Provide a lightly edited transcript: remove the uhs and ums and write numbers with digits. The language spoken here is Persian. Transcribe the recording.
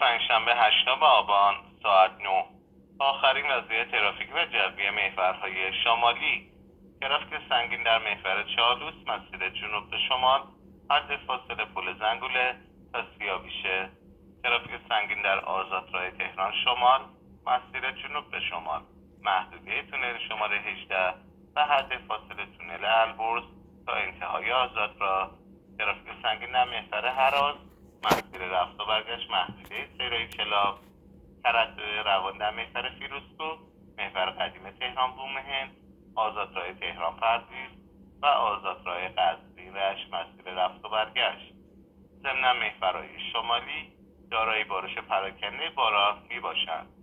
پنجشنبه 8 آبان ساعت 9 آخرین وضعیت ترافیک و جوی محورهای شمالی. ترافیک سنگین در محور چالوس مسیر جنوب به شمال حد فاصله پل زنگوله تا سیاویشه. ترافیک سنگین در آزادراه تهران شمال مسیر جنوب به شمال محدوده تونل شماره 18 و حد فاصله تونل البرز تا انتهای آزادراه. ترافیک سنگین در محور هراز مسیر رفت و برگشت محدوده سیرای چلاق. تردد روان در محور فیروزکوه، محور قدیم تهران بومهن، آزادراه تهران پردیس و آزادراه قصری رشت مسیر رفت و برگشت. ضمن محورهای شمالی دارای بارش پراکنده باران می باشند.